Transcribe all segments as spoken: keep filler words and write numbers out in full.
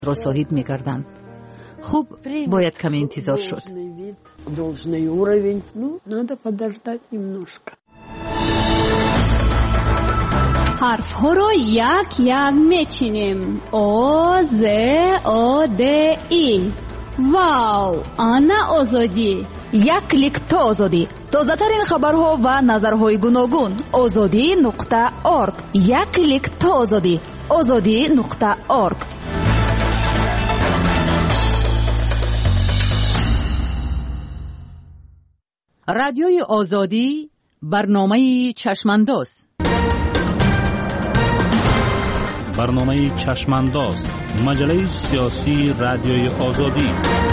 را صاحب می‌گردند. خوب باید کمی انتظار شد. حرف ها رو یک یک میچینیم. او ز او د ای. واو، آنا آزادی. یک کلیک تا آزادی. تازه ترین خبرها و نظرهای گوناگون. آزادی نقطه اورگ. یک کلیک تا آزادی. آزادی نقطه اورگ. رادیوی آزادی، برنامه چشمانداز. برنامه چشمانداز، مجله سیاسی رادیوی آزادی.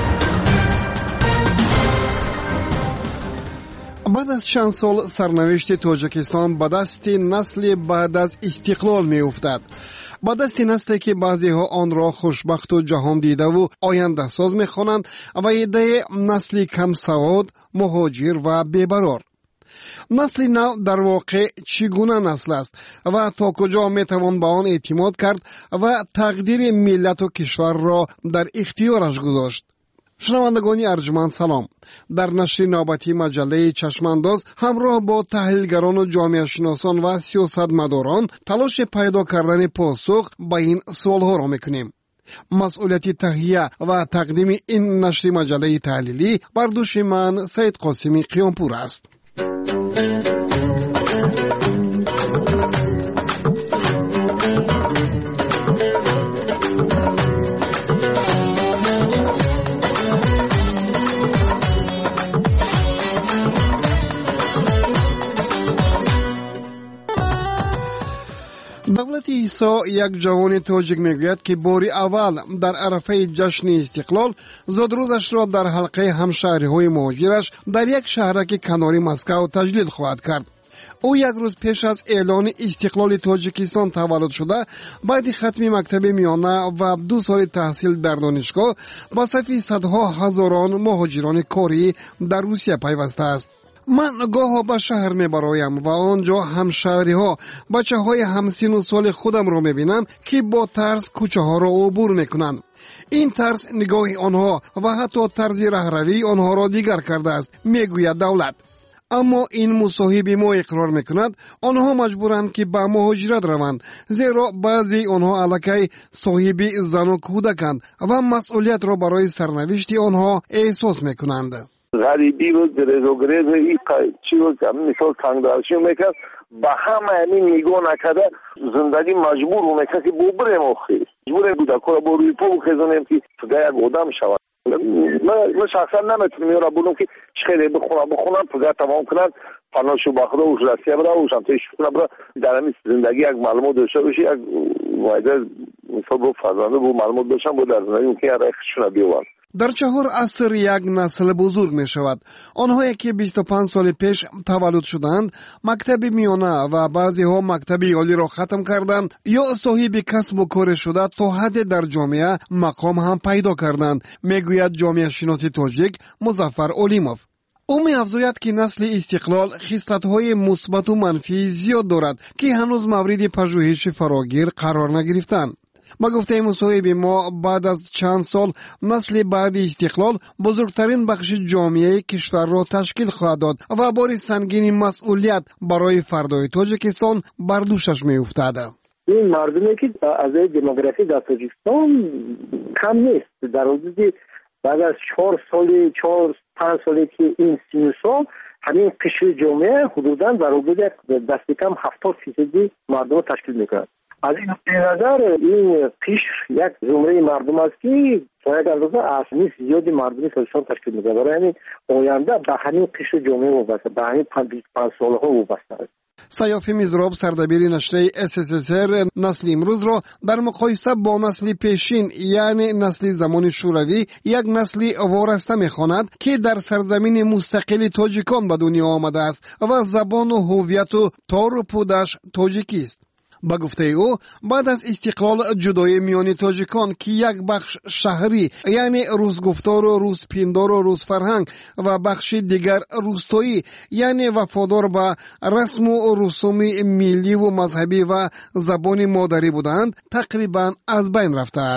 بعد از چند سال سرنوشت تاجیکستان به دست نسل بعد از استقلال می افتد. به دست نسلی که بعضی ها آن را خوشبخت و جهان دیده و آینده ساز می خوانند و ایده نسلی کم سواد، مهاجر و بی‌برار. نسل نو در واقع چگونه نسل است و تا کجا می توان به آن اعتماد کرد و تقدیر ملت و کشور را در اختیارش گذاشت؟ شنوندگان ارجمند سلام. در نشر نوبتی مجله چشمانداز همراه با تحلیلگران و جامعه شناسان و سیاستمداران تلاش پیدا کردن پاسخ به این سوالها را میکنیم. مسئولیت تهیه و تقدیم این نشر مجله تحلیلی بر دوش من سید قاسمی قیامپور است. دولت عیسی یک جوان تاجیک میگوید که باری اول در عرفه جشن استقلال زادروزش را در حلقه همشهری‌های مهاجرش در یک شهرک کناری مسکو تجلیل خواهد کرد. او یک روز پیش از اعلان استقلال تاجیکستان تولد شده، بعد ختم مکتب میانه و دو سال تحصیل در دانشگاه با صف صدها هزاران مهاجران کاری در روسیه پیوسته است. من گاه به شهر می برایم و آنجا همشهری ها بچه های همسین و سال خودم را می بینم که با ترس کوچه ها را عبور می کنند. این ترس نگاه آنها و حتی طرز رهروی آنها را دیگر کرده است، می گوید دولت. اما این مصاحب ما اقرار می کند آنها مجبورند که به مهاجرت روند، زیرا بعضی آنها الکی صاحب زن و کودکند و مسئولیت را برای سرنوشت آنها احساس می کنند. غریبی رو درز و گریز این چی رو مثال تنگدارشی رو میکرد به همه همین نگاه نکرده زندگی مجبور رو میکرد که بو بریم آخی مجبور بوده که با روی پا بخیزانیم که پگه یک آدم شود. من شخصا نمیتونم یه را بودم که خیلی بخونم بخونم پگه تمام کنن فناشو بخدا و رسیه بره و شمتایش کنم بره در همین زندگی یک معلومات داشته باشی، یک وایده مثال با فرزنده با معلومات داشتم با در زندگی ممکن یک ریخشونه بیوان. در چهار عصر یک نسل بزرگ می شود. آنهایی که بیست و پنج سال پیش تولد شدند، مکتب میانه و بعضی ها مکتب عالی را ختم کردند یا صاحب کسب و کار شده تا حد در جامعه مقام هم پیدا کردند، میگوید جامعه شناس تاجیک مظفر اولیموف. او می افزاید که نسل استقلال خصلت‌های مثبت و منفی زیاد دارد که هنوز مورد پژوهش فراگیر قرار نگرفتند. با گفته مصاحب ما بعد از چند سال نسل بعد استقلال بزرگترین بخش جامعه کشور را تشکیل خواهد داد و بار سنگین مسئولیت برای فردای تاجیکستان بر دوشش می افتد. این مردمی که از دموگرافی در تاجیکستان کم نیست. در حدود بعد از چهار سال چهار پنج سالی که این سین سال همین قشر جامعه حدوداً در حدود دست کم هفتاد فیصدی مردم تشکیل میکنند. از این نظر این قشر یک زمره مردم است که تا یک اندازه اصلی زیادی مردمی تاجیکستان تشکیل میده. برای همین آینده به همین قشر جامعه وابسته، به همین پنج سالها وابسته است. سیاف میزراب سردبیر نشریه اس اس اس ار نسل امروز را در مقایسه با نسل پیشین یعنی نسل زمان شوروی یک نسل وارسته میخواند که در سرزمین مستقل تاجیکان به دنیا آمده است و زبان و هویت و تار و پودش تاجیکی است. با گفته او بعد از استقلال جدای میان تاجیکان که یک بخش شهری یعنی روز گفتار و روز پیندار و روز فرهنگ و بخش دیگر روستایی یعنی وفادار به رسم و رسوم ملی و مذهبی و زبان مادری بودند تقریبا از بین رفته است.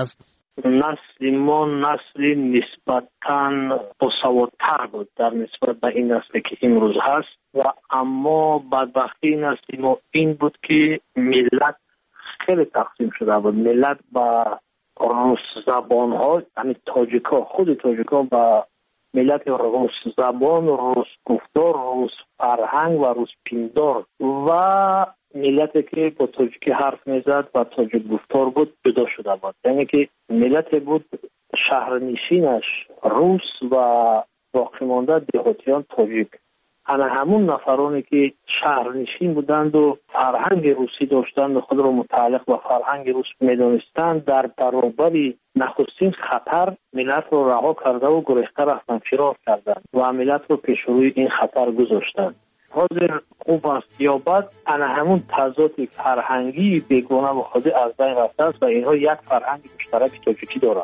نسل ما نسل نسبتاً باسوادتر بود در نسبت به این نسلی که امروز هست و اما بدبختی نسل ما این بود که ملت خیلی تقسیم شده بود. ملت با روس زبان ها، یعنی تاجیک ها، خود تاجیک ها با ملت روس زبان، روس گفتار، روس فرهنگ و روس پیندار و ملتی که با تاجیکی حرف میزد و تاجیک گفتار بود جدا شده بود. یعنی که ملتی بود شهرنشینش روس و باقی مانده دهاتیان تاجیک. انا همون نفرانی که شهرنشین بودند و فرهنگ روسی داشتند و خود را متعلق به فرهنگ روس میدانستند، در برابر نخستین خطر ملت را رها کرده و گریخته رفتند، فرار کردند و ملت را پیش روی این خطر گذاشتند. حاضر خوب است یا بد، انا همون تضاد فرهنگی بیگانه و خود از بین رفته است و اینها یک فرهنگ مشترک تاجیکی دارند.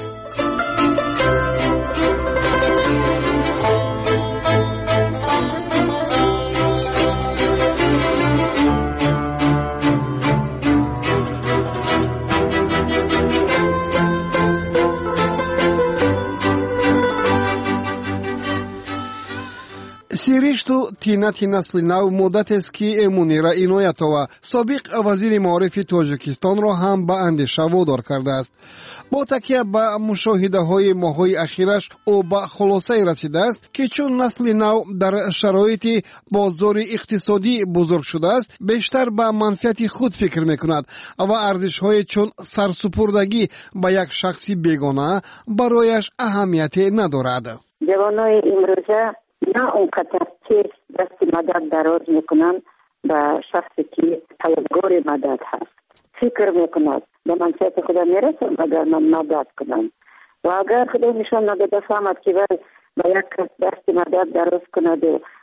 сиришту тинати насли нав муддатест ки Мунира Иноятова, собиқ вазири маорифи Тоҷикистонро ҳам ба андеша водор кардааст. бо такя ба мушоҳидаҳои моҳҳои ахираш ӯ ба хулосае расидааст ки чун насли нав дар шароити бозори иқтисодӣ бузург шудааст, бештар ба манфиати худ фикр мекунад ва арзишҳое чун сарсупурдагӣ ба як шахси бегона барояш аҳамияте надорад. ҷавонои имрӯза نه اونقدر تیز دست مدد دراز میکنن به شخصی که طلبگار مدد هست. فکر میکند به منفعت خدا میرسم اگر من مدد کنم و اگر خدا نشان نداده فهمد که باید به یک دست مدد دراز کند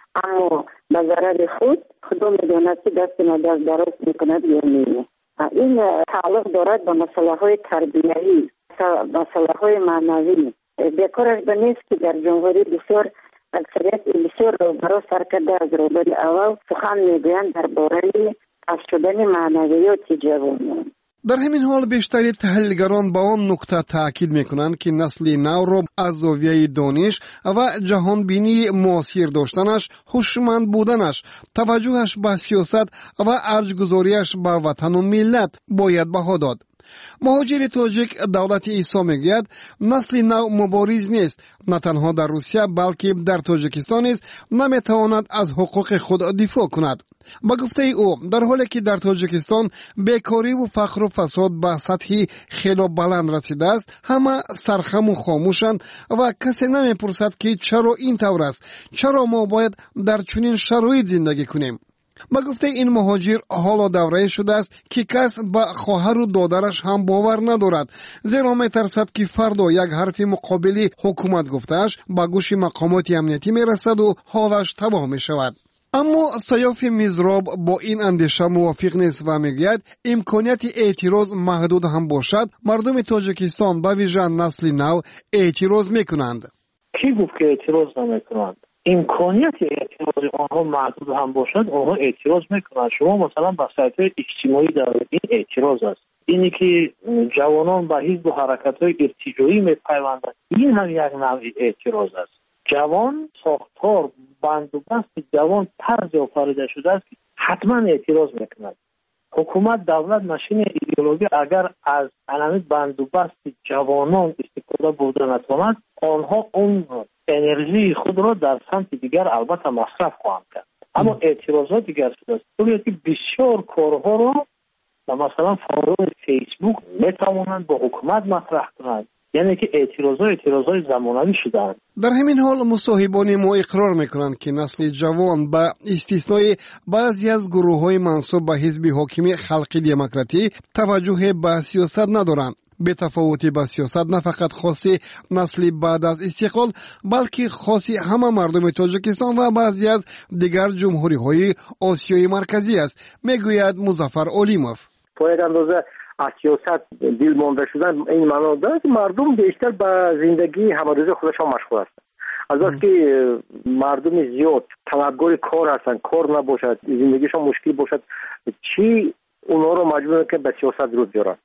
اما به ضرر خود خدا میداند که دست مدد دراز میکند یا نه. این تعلق دارد به مسئله های تربیتی، مسئله های معنوی. بیکارش به نیست که در جمهوری بسیار اکثریت بسیار روبرو سر کرده از روبر اول سخن میگویند درباره از شدن معنویات جوانان. در همین حال بیشتری تحلیلگران با آن نکته تاکید میکنند که نسل نو را از زاویه دانش و جهان بینی معاصر داشتنش، هوشمند بودنش، توجهش به سیاست و ارجگذاریش به وطن و ملت باید بها داد. مهاجر تاجیک دولت عیسی میگوید نسل نو مبارز نیست، نه تنها در روسیه بلکه در تاجیکستان نیز نمیتواند از حقوق خود دفاع کند. با گفته او در حالی که در تاجیکستان بیکاری و فقر و فساد به سطحی خیلی بلند رسیده است، همه سرخم و خاموشند و کسی نمیپرسد که چرا این طور است، چرا ما باید در چنین شرایط زندگی کنیم. با گفته این مهاجر حالا دوره شده است که کس به خواهر و دادرش هم باور ندارد، زیرا میترسد که فردا یک حرف مقابلی حکومت گفتهش به گوش مقامات امنیتی میرسد و حالش تباه میشود. اما سیاف میزراب با این اندیشه موافق نیست و میگوید امکانیت اعتراض محدود هم باشد، مردم تاجیکستان به ویژه نسل نو اعتراض میکنند. کی گفت که اعتراض نمیکنند؟ امکانیت اعتراض آنها محدود هم باشد، آنها اعتراض میکنند. شما مثلا با سایت‌های اجتماعی دارید، این اعتراض است. اینی که جوانان به حزب و حرکت‌های ارتجاعی میپیوندند، این هم یک نوع اعتراض است. جوان ساختار بند و بست جوان طرز آفریده شده است که حتما اعتراض میکند. حکومت دولت ماشین ایدئولوژی اگر از علامت بند و بست جوانان استفاده بوده نتواند، آنها اون انرژی خود را در سمت دیگر البته مصرف خواهند کرد. اما اعتراضات دیگر شده است. طوری که بسیار کارها را مثلا فورم فیسبوک میتوانند با حکومت مطرح کنند. یعنی که اعتراضات اعتراضات زمانوی شدند. در همین حال مصاحبان ما اقرار میکنند که نسل جوان با استثنای بعضی از گروه‌های منسوب به حزب حاکم خلقی دموکراتی توجه به سیاست ندارند. به تفاوت با سیاست نه فقط خاصی نسل بعد از استقلال بلکه خاصی همه مردم تاجیکستان و بعضی از دیگر جمهوری‌های آسیای مرکزی است، میگوید مظفر اولیموف. باید اندازه از سیاست دل مانده شدن این معنا دارد که مردم بیشتر به زندگی همروزه خودشان مشغول هستند. از وقتی که مردم زیاد طلبگار کار هستند، کار نباشد، زندگیشان مشکل باشد، چی اونها رو مجبور که به سیاست رو بیارن.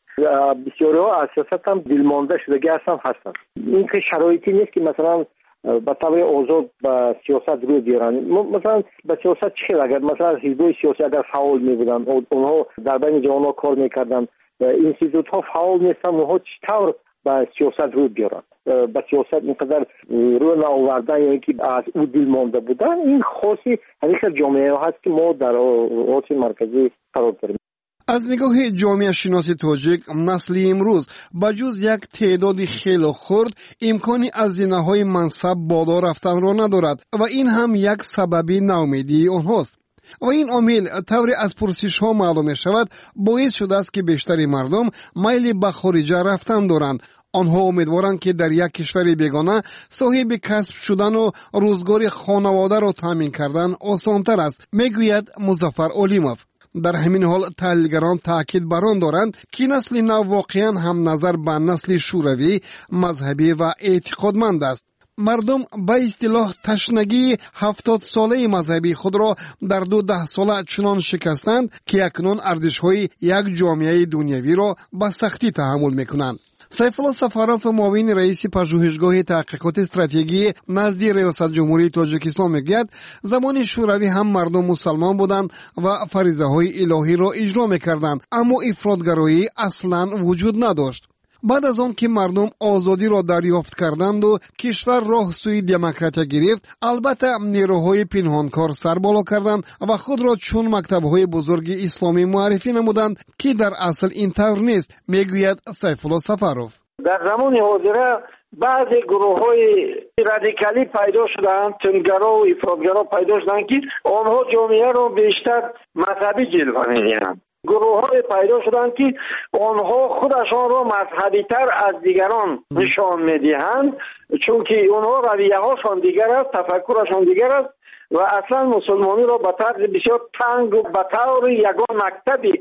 بسیارها از سیاست هم دلمانده شدگی هستن هستن. این که شرایطی نیست که مثلا به طور آزاد به سیاست روی بیارن. مثلا به سیاست چه اگر مثلا حزبای سیاسی اگر فعال می بودن، اونها در بین جوانان کار میکردن، اینستیتوت ها فعال نیستن، اونها چطور به سیاست روی بیارن؟ به سیاست اینقدر روی نآوردن یعنی که از او دل مانده بودن، این خاصی همیشه جامعه هست که ما در آسیا مرکزی قرار داریم. از نگاه جامعه شناسی تاجیک، نسل امروز بجز یک تعداد خیلی خرد امکانی از زینه‌های منصب بالا رفتن را ندارد و این هم یک سببی ناامیدی آنهاست. و این عامل طوری از پرسش ها معلوم می شود باعث شده است که بیشتری مردم میل به خارجه رفتن دارند. آنها امیدوارند که در یک کشور بیگانه صاحب کسب شدن و روزگار خانواده را تامین کردن آسان‌تر است، میگوید مظفر علیموف. در همین حال تحلیلگران تاکید بر آن دارند که نسل نو واقعا هم نظر به نسل شوروی، مذهبی و اعتقادمند است. مردم به اصطلاح تشنگی هفتاد ساله مذهبی خود را در دو ده ساله چنان شکستند که اکنون ارزش‌های یک جامعه دنیوی را به سختی تحمل می‌کنند. سیف الله سفاروف، معاون رئیس پژوهشگاه تحقیقات استراتژی نزد ریاست جمهوری تاجیکستان میگوید زمان شوروی هم مردم مسلمان بودند و فریضه های الهی را اجرا میکردند، اما افراطگرایی اصلا وجود نداشت. بعد از آن که مردم آزادی را دریافت کردند و کشور راه سوی دموکراسی گرفت، البته نیروهای پنهانکار سر بالا کردند و خود را چون مکتب‌های بزرگ اسلامی معرفی نمودند که در اصل اینطور نیست، میگوید سیف الله سفاروف. در زمان حاضر بعضی گروه‌های رادیکالی پیدا شدند، تندگرا و افراطگرا پیدا شدند که آنها جامعه را بیشتر مذهبی جلوه می‌دهند. گروه های پیدا شدند که آنها خودشان را مذهبی تر از دیگران نشان میدهند، چون که آنها رویه هاشان دیگر است، تفکرشان دیگر است و اصلا مسلمانی را به طرز بسیار تنگ و به طور یگان مکتبی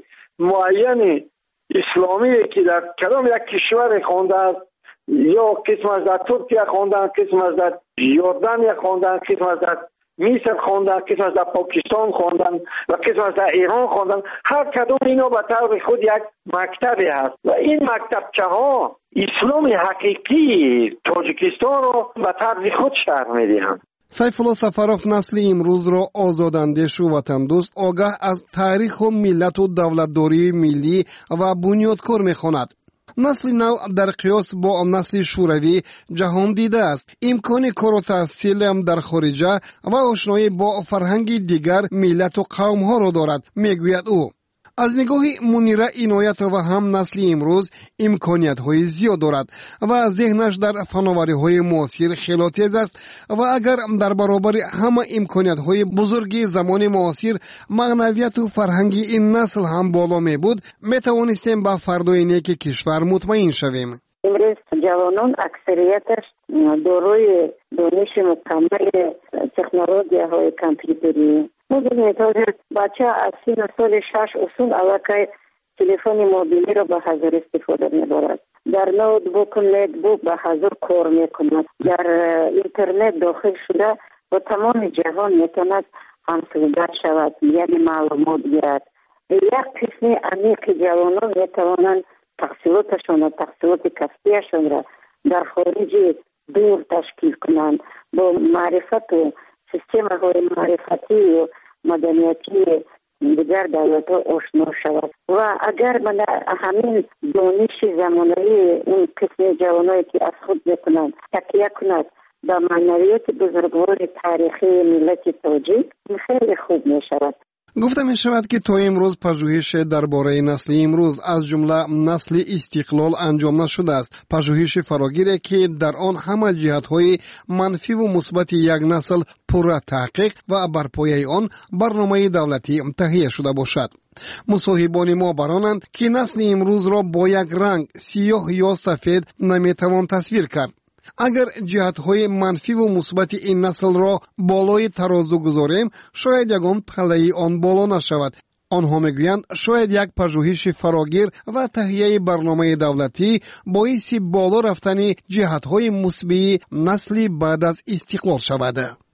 معین اسلامی که در کدام یک کشور خوانده است، یا قسم از در ترکیه خواندن، قسم از در یوردانیا خواندن، قسم از در مصر خواندن، قسم از در پاکستان خواندن و قسم از در ایران خواندن. هر کدوم اینا به طور خود یک مکتبی هست و این مکتبچه ها اسلام حقیقی تاجیکستان را به طرز خود شرح میدهند. سیف الله سفاروف نسل امروز را آزاداندیش و وطن دوست، آگاه از تاریخ و ملت و دولتداری ملی و بنیادکار میخواند. نسل نو در قیاس با نسل شوروی جهان دیده است. امکان کار و تحصیل در خارجه و آشنایی با فرهنگ دیگر ملت و قوم ها را دارد، میگوید او. از نگاه منیره عنایت و هم نسل امروز امکانیت های زیاد دارد و ذهنش در فناوری های معاصر خیلی تیز است و اگر در برابر همه امکانیت های بزرگ زمان معاصر معنویت و فرهنگ این نسل هم بالا می بود، می توانستیم به فردای نیک کشور مطمئن شویم. امروز جوانان اکثریتش دارای دانش مکمل تکنولوژی های کامپیوتری. می‌دونید بچه از سن سال شش اصول علاقه تلفن موبیلی را به حضور استفاده می‌برد. در نوتبوک نتبوک به حضور کار می‌کند. در اینترنت داخل شده و تمام جهان می‌تواند همسوگر شود، یعنی معلومات گیرد. یک قسم عمیق جوانان می‌توانند تحصیلاتشان و تحصیلات کسبیشان را در خارج دور تشکیل کنند، با معرفت و سیستم های معرفتی و مدنیتی دیگر دولت ها آشنا شود و اگر من همین دانش زمانه‌ای اون قسم جوانایی که از خود بکنند تکیه کند به معنویات بزرگوار تاریخی ملت تاجیک، خیلی خوب می شود. گفته می شود که تا امروز پژوهش درباره نسل امروز از جمله نسل استقلال انجام نشده است. پژوهش فراگیری که در آن همه جهت‌های منفی و مثبت یک نسل پر تحقیق و بر پایه آن برنامه دولتی تهیه شده باشد. مصاحبان ما برانند که نسل امروز را با یک رنگ سیاه یا سفید نمیتوان تصویر کرد. اگر جهت‌های منفی و مثبت این نسل را بالای ترازو گذاریم، شاید یگان پله آن بالا نشود. آنها میگویند شاید یک پژوهش فراگیر و تهیه برنامه دولتی باعث بالا رفتن جهت‌های مثبت نسلی بعد از استقلال شود.